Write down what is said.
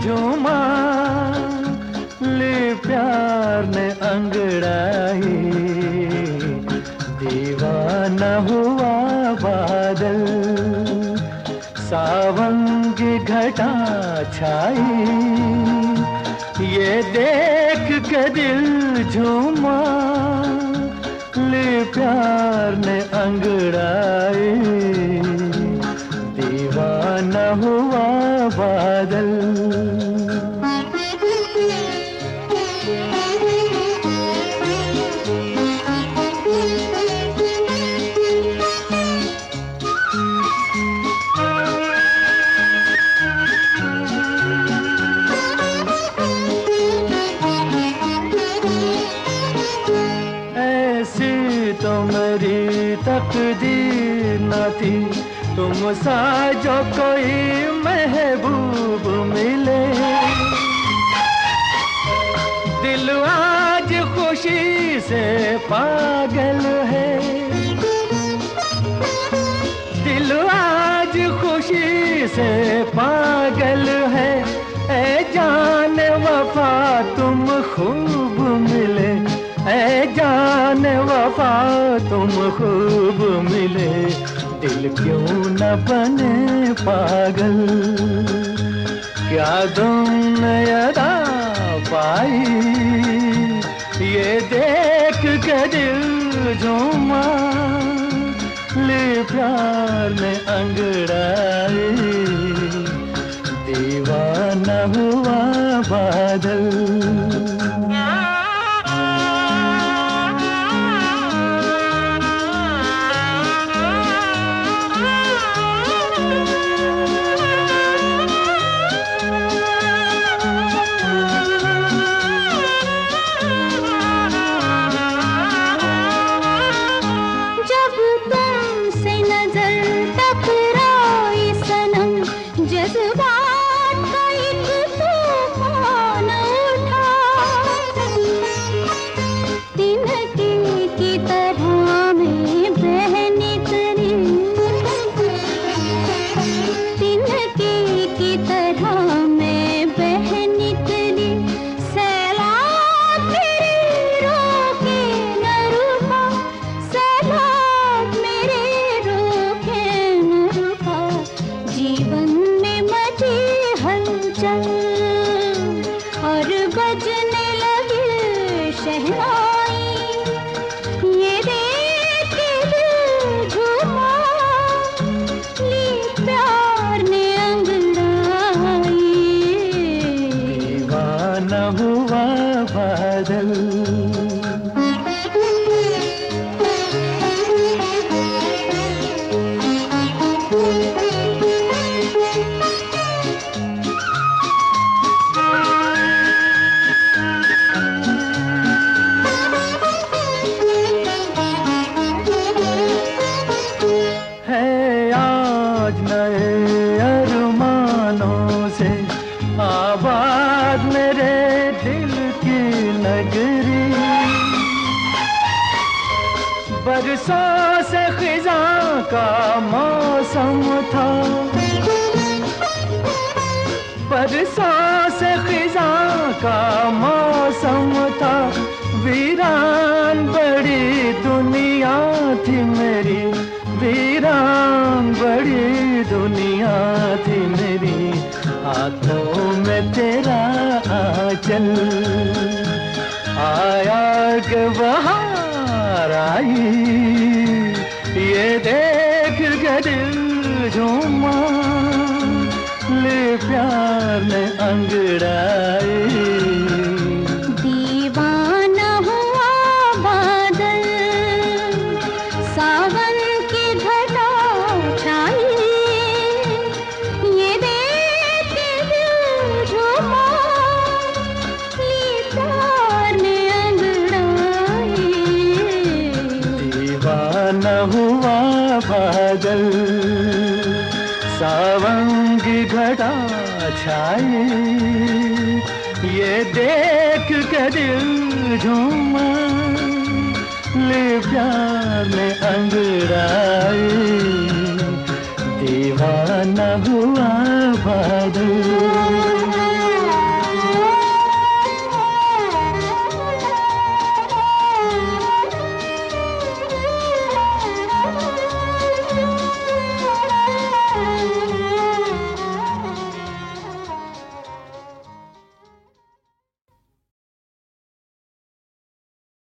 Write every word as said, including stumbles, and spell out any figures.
झूमा, ले प्यार ने अंगड़ाई, दीवाना हुआ बादल, सावन की घटा छाई, ये देख के दिल झूमा, ले प्यार ने अंगड़ाई, दीवाना हुआ बादल। तो मेरी तकदीर न थी, तुम सा जो कोई महबूब मिले, दिल आज खुशी से पागल है, दिल आज खुशी से पागल है, ऐ जान वफा तुम खूब मिले, ऐ जान वफा तुम खूब मिले, दिल क्यों न बने पागल, क्या तुमने अदा पाई, ये देख के दिल झूमा, ले प्यार ने अंगड़ाई, दीवाना हुआ बादल। और बजने लगी शहनाई, ये देख के दिल झूमा, ले प्यार ने अंगड़ाई, दीवाना हुआ बादल। आज नए अरमानों से आबाद मेरे दिल की नगरी, बरसों से खिज़ां का मौसम था, बरसों से खिज़ां का मौसम था, वीरान बड़ी दुनिया थी मेरी, वीरान बड़ी दुनिया थी मेरी, हाथों में तेरा आंचल, आया के बहार आई, ये देख के दिल झूमा, ले प्यार ने अंगड़ाई, दीवाना हुआ बादल, सावन की घटा छाई, ये देख के दिल झूमा, ले प्यार ने अंगड़ाई, दीवाना हुआ बादल, सावन की घटा छाई, ये देख के दिल झूमा, ले प्यार ने अंगड़ाई, दीवाना हुआ